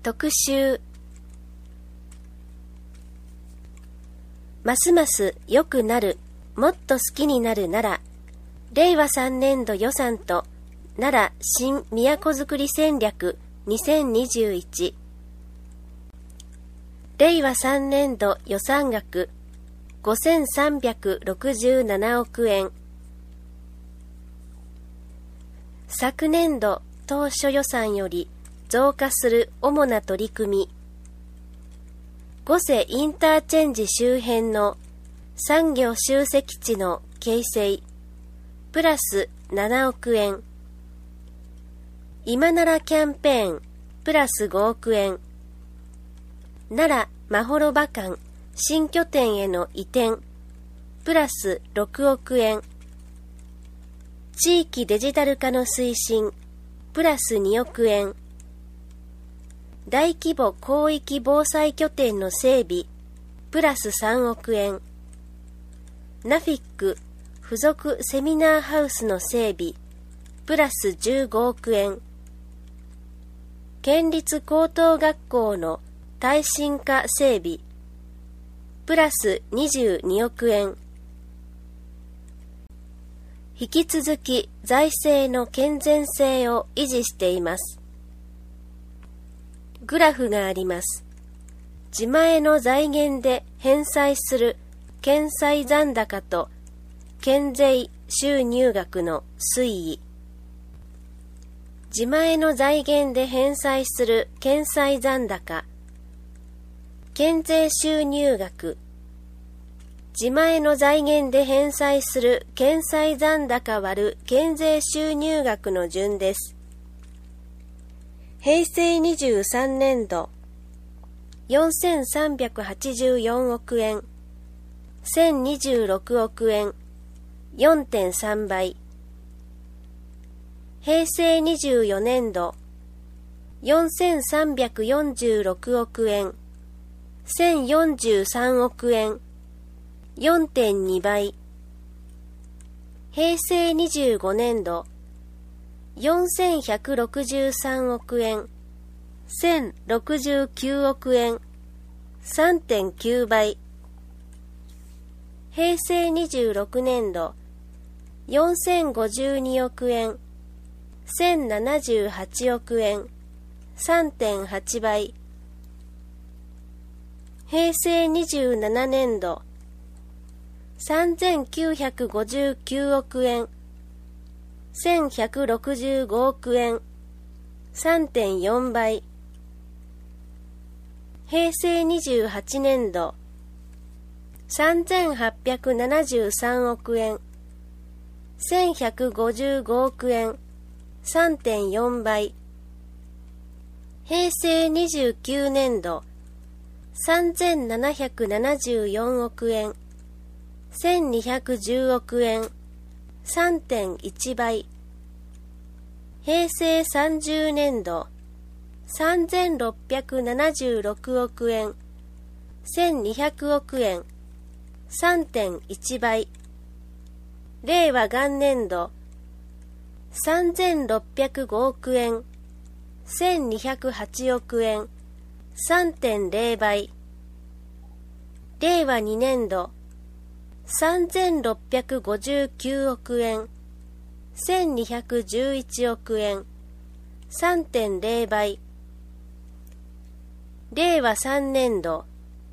特集。ますます良くなる、もっと好きになるなら、令和3年度予算と奈良新都づくり戦略2021。令和3年度予算額5367億円。昨年度当初予算より増加する主な取り組み。御所インターチェンジ周辺の産業集積地の形成、プラス7億円。今奈良キャンペーン、プラス5億円。奈良まほろば館新拠点への移転、プラス6億円。地域デジタル化の推進、プラス2億円。大規模広域防災拠点の整備、プラス3億円。ナフィック附属セミナーハウスの整備、プラス15億円。県立高等学校の耐震化整備、プラス22億円。引き続き財政の健全性を維持しています。グラフがあります。自前の財源で返済する県債残高と県税収入額の推移。自前の財源で返済する県債残高、県税収入額。自前の財源で返済する県債残高割る県税収入額の順です。平成23年度4384億円、1026億円、4.3 倍。平成24年度4346億円、1043億円、4.2 倍。平成25年度4163億円、1069億円、3.9 倍。平成26年度4052億円、1078億円、3.8 倍。平成27年度3959億円、1165億円、3.4 倍。平成28年度3873億円、1155億円、3.4 倍。平成29年度3774億円、1210億円、3.1 倍。平成30年度3676億円、1200億円、3.1 倍。令和元年度3605億円、1208億円、3.0 倍。令和2年度3659億円、1211億円、3.0 倍。令和3年度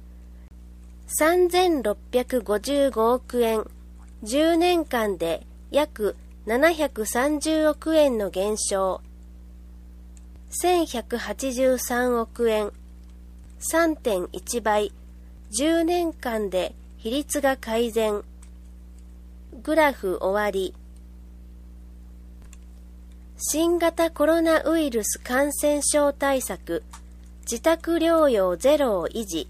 3655億円、10年間で約730億円の減少。1183億円、3.1 倍、10年間で比率が改善。グラフ終わり。新型コロナウイルス感染症対策、自宅療養ゼロを維持。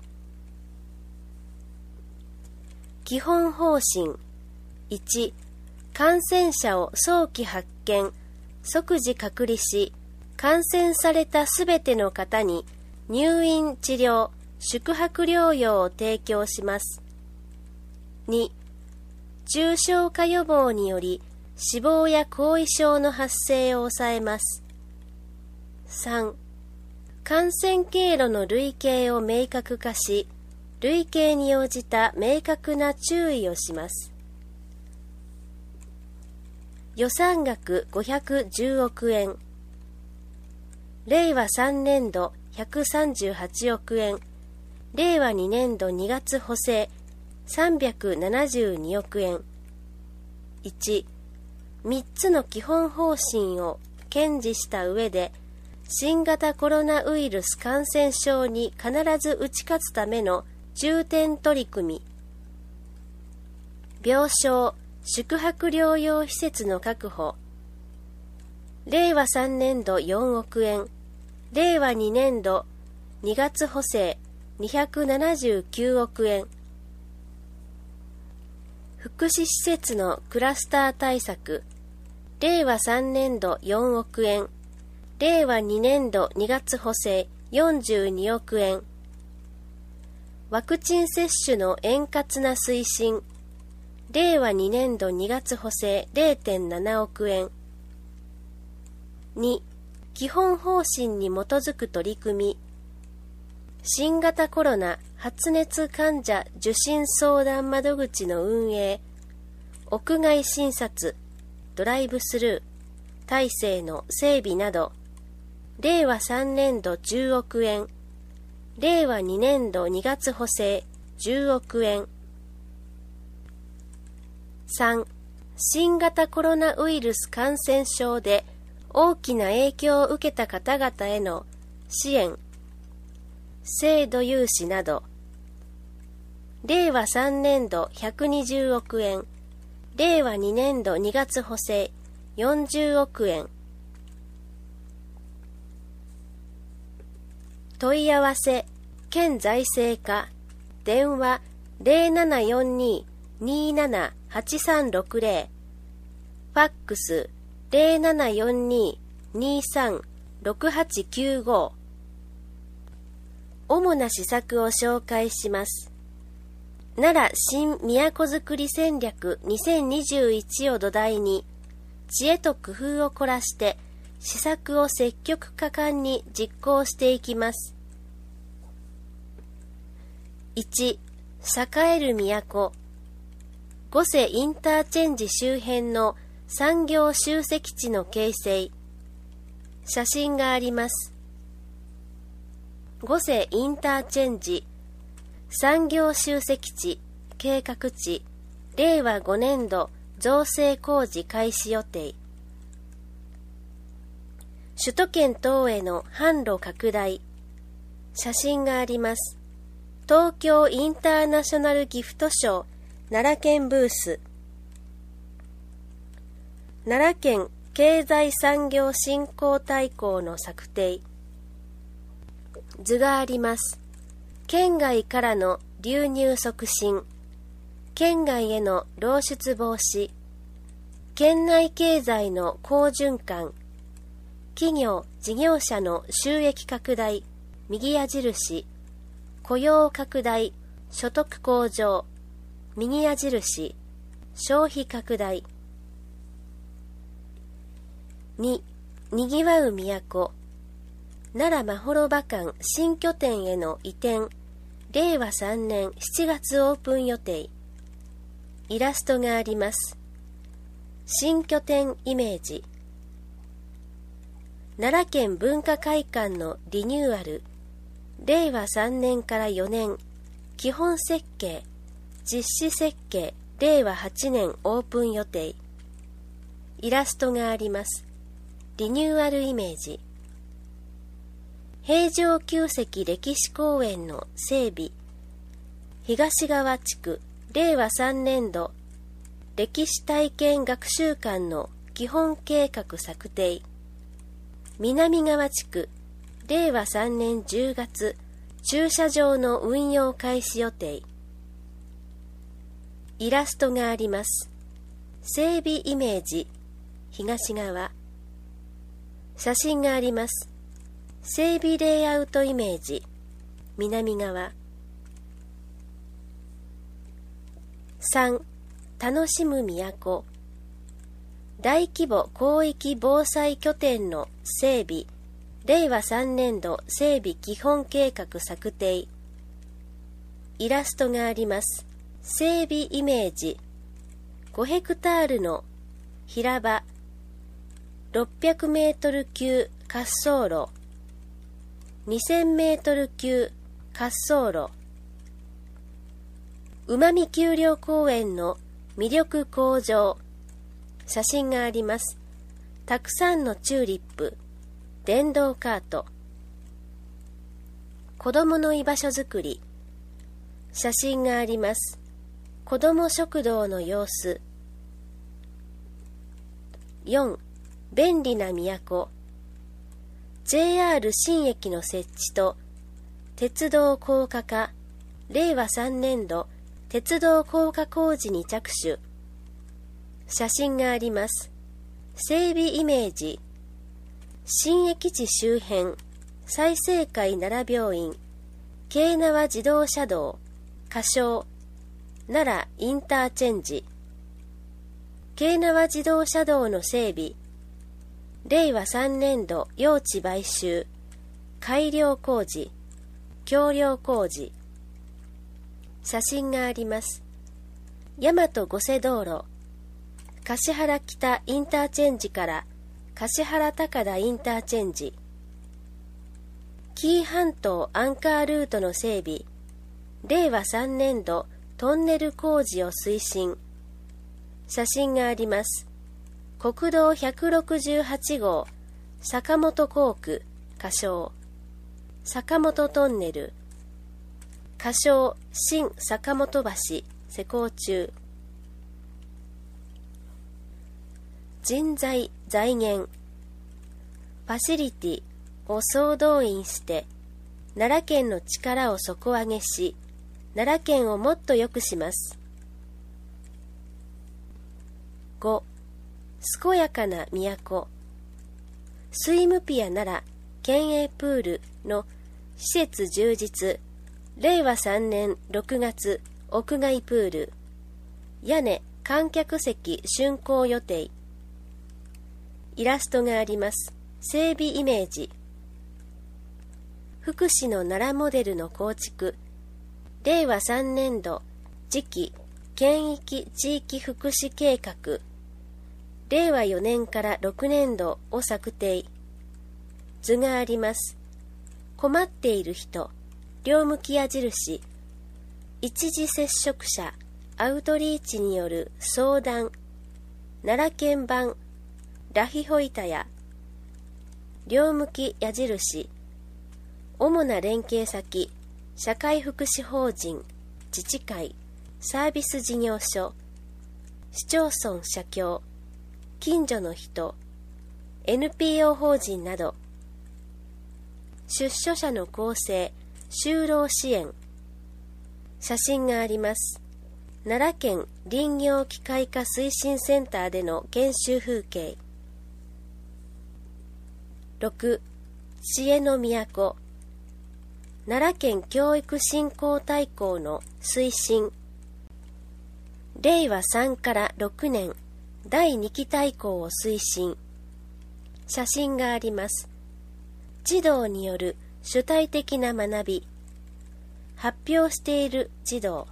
基本方針。1、感染者を早期発見、即時隔離し、感染されたすべての方に入院治療、宿泊療養を提供します。2、重症化予防により死亡や後遺症の発生を抑えます。3、 感染経路の類型を明確化し、類型に応じた明確な注意をします。予算額510億円。令和3年度138億円。令和2年度2月補正372億円。1、3つの基本方針を堅持した上で、新型コロナウイルス感染症に必ず打ち勝つための重点取り組み。病床、宿泊療養施設の確保。令和3年度4億円。令和2年度2月補正279億円。福祉施設のクラスター対策。令和3年度4億円。令和2年度2月補正42億円。ワクチン接種の円滑な推進。令和2年度2月補正 0.7 億円。2、基本方針に基づく取り組み。新型コロナ発熱患者受診相談窓口の運営、屋外診察、ドライブスルー、体制の整備など、令和3年度10億円、令和2年度2月補正10億円。3、新型コロナウイルス感染症で大きな影響を受けた方々への支援、制度融資など、令和3年度120億円、令和2年度2月補正40億円。問い合わせ、県財政課、電話0742-278360、ファックス0742-236895。主な施策を紹介します。奈良新都づくり戦略2021を土台に、知恵と工夫を凝らして施策を積極果敢に実行していきます。1、栄える都。五瀬インターチェンジ周辺の産業集積地の形成。写真があります。五瀬インターチェンジ産業集積地計画地、令和5年度造成工事開始予定。首都圏等への販路拡大。写真があります。東京インターナショナルギフトショー奈良県ブース。奈良県経済産業振興大綱の策定。図があります。県外からの流入促進、県外への漏出防止、県内経済の好循環、企業・事業者の収益拡大、右矢印、雇用拡大、所得向上、右矢印、消費拡大。2、にぎわう都。奈良まほろば館新拠点への移転、令和3年7月オープン予定。イラストがあります。新拠点イメージ。奈良県文化会館のリニューアル、令和3年から4年、基本設計、実施設計、令和8年オープン予定。イラストがあります。リニューアルイメージ。平城宮跡歴史公園の整備、東側地区令和3年度歴史体験学習館の基本計画策定、南側地区令和3年10月駐車場の運用開始予定。イラストがあります。整備イメージ、東側。写真があります。整備レイアウトイメージ、南側。3、楽しむ都。大規模広域防災拠点の整備、 令和3年度整備基本計画策定。イラストがあります。整備イメージ。5ヘクタールの平場、600メートル級滑走路、2000メートル級滑走路、馬見丘陵公園の魅力向上。写真があります。たくさんのチューリップ、電動カート、子どもの居場所づくり。写真があります。子ども食堂の様子。4. 便利な都。JR 新駅の設置と鉄道高架化。令和3年度鉄道高架工事に着手。写真があります。整備イメージ。新駅地周辺、済生会奈良病院、京奈和自動車道、仮称、奈良インターチェンジ。京奈和自動車道の整備。令和3年度用地買収、改良工事、橋梁工事。写真があります。大和御瀬道路、橿原北インターチェンジから橿原高田インターチェンジ。紀伊半島アンカールートの整備。令和3年度トンネル工事を推進。写真があります。国道168号坂本工区仮称坂本トンネル、仮称新坂本橋施工中。人材財源。ファシリティを総動員して奈良県の力を底上げし、奈良県をもっと良くします。5. 健やかな都。スイムピア奈良県営プールの施設充実。令和3年6月屋外プール。屋根観客席竣工予定。イラストがあります。整備イメージ。福祉の奈良モデルの構築。令和3年度次期県域地域福祉計画。令和4年から6年度を策定。図があります。困っている人、両向き矢印、一時接触者、アウトリーチによる相談、奈良県版、ラヒホイタヤ、両向き矢印、主な連携先、社会福祉法人、自治会、サービス事業所、市町村社協、近所の人、NPO 法人など、出所者の更生、就労支援。写真があります。奈良県林業機械化推進センターでの研修風景。6. 知恵の都。奈良県教育振興大綱の推進。令和3から6年第2期大綱を推進。写真があります。児童による主体的な学び。発表している児童。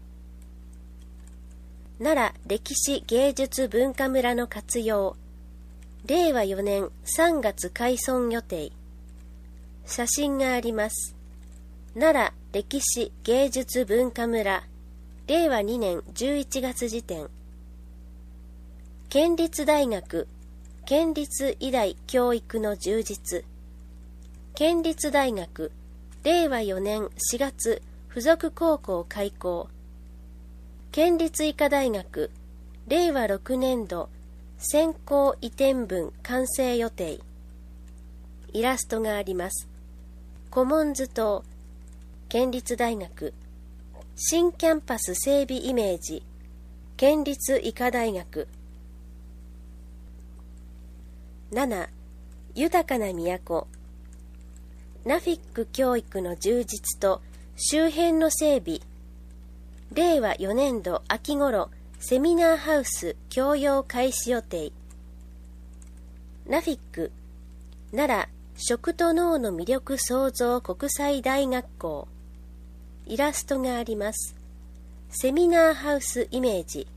奈良歴史芸術文化村の活用。令和4年3月開村予定。写真があります。奈良歴史芸術文化村。令和2年11月時点。県立大学、県立医大教育の充実。県立大学、令和4年4月附属高校開校。県立医科大学、令和6年度専攻移転分完成予定。イラストがあります。コモンズ島、県立大学、新キャンパス整備イメージ、県立医科大学。7. 豊かな都。ナフィック教育の充実と周辺の整備。令和4年度秋頃セミナーハウス共用開始予定。ナフィック奈良食と脳の魅力創造国際大学校。イラストがあります。セミナーハウスイメージ。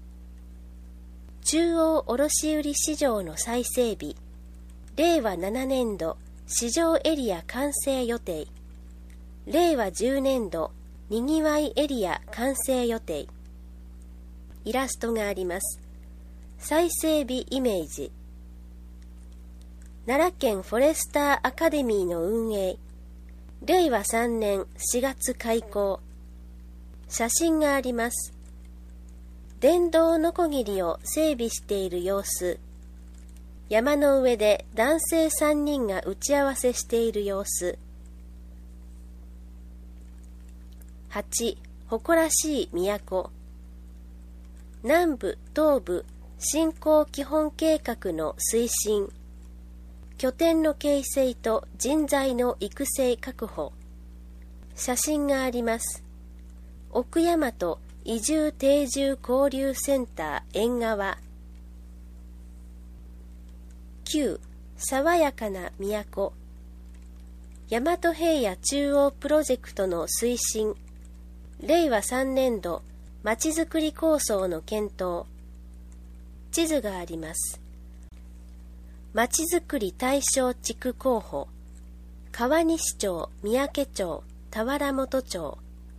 中央卸売市場の再整備。令和7年度市場エリア完成予定。令和10年度にぎわいエリア完成予定。イラストがあります。再整備イメージ。奈良県フォレスターアカデミーの運営。令和3年4月開校。写真があります。電動ノコギリを整備している様子。山の上で男性3人が打ち合わせしている様子。8. 誇らしい都。南部東部振興基本計画の推進。拠点の形成と人材の育成確保。写真があります。奥大和移住定住交流センター縁側。9. 爽やかな都。大和平野中央プロジェクトの推進。令和3年度まちづくり構想の検討。地図があります。まちづくり対象地区候補。川西町、三宅町、田原本町。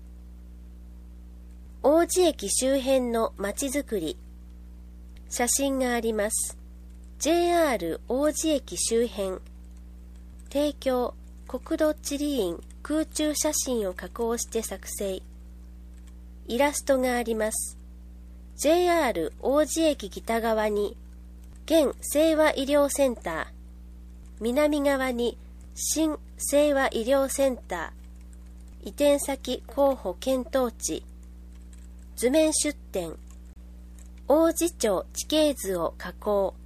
王子駅周辺のまちづくり。写真があります。JR 王子駅周辺。提供、国土地理院空中写真を加工して作成。イラストがあります。JR 王子駅北側に現清和医療センター、南側に新清和医療センター、移転先候補検討地、図面出展、王子町地形図を加工。